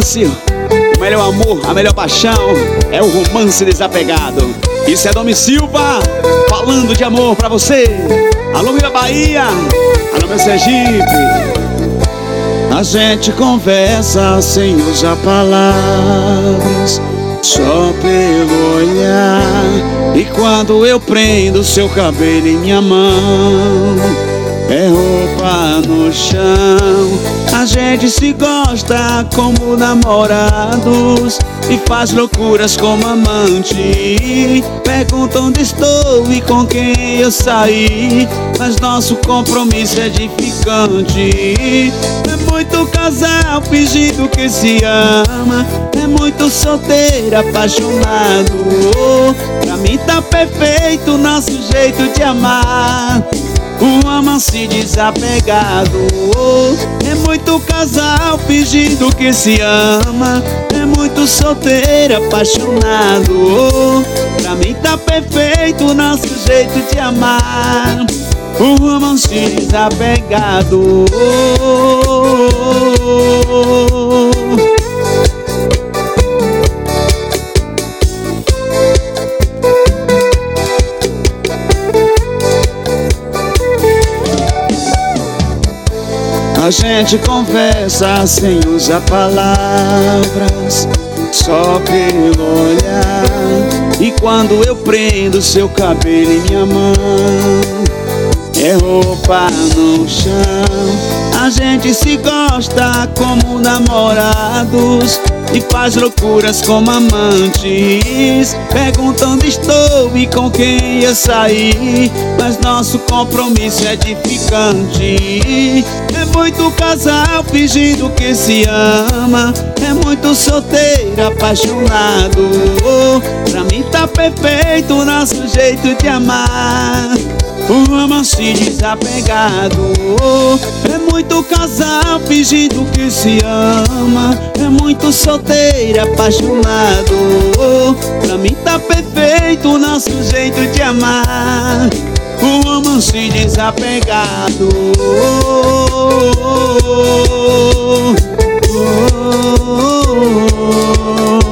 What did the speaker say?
romance, o melhor amor, a melhor paixão é o romance desapegado. Isso é Domi Silva falando de amor pra você. Alô, minha Bahia, alô, meu Sergipe. A gente conversa sem usar palavras, só pelo olhar. E quando eu prendo seu cabelo em minha mão, é roupa no chão. A gente se gosta como namorados e faz loucuras como amante. Perguntam onde estou e com quem eu saí, mas nosso compromisso é edificante. É muito casal fingindo que se ama, é muito solteiro apaixonado. Pra mim tá perfeito nosso jeito de amar, um amance desapegado. É muito casal fingindo que se ama, é muito solteiro apaixonado. Pra mim tá perfeito nosso jeito de amar, um romance desapegado. A gente conversa sem usar palavras, só pelo olhar. E quando eu prendo seu cabelo em minha mão, é roupa no chão. A gente se gosta como namorados e faz loucuras como amantes. Perguntam onde estou e com quem eu saí, mas nosso compromisso é edificante. É muito casal fingindo que se ama, é muito solteiro apaixonado. Pra mim tá perfeito o nosso jeito de amar, um romance desapegado. É muito casal fingindo que se ama, é muito solteiro apaixonado. Pra mim tá perfeito o nosso jeito de amar, um romance desapegado. Oh, oh, oh, oh, oh.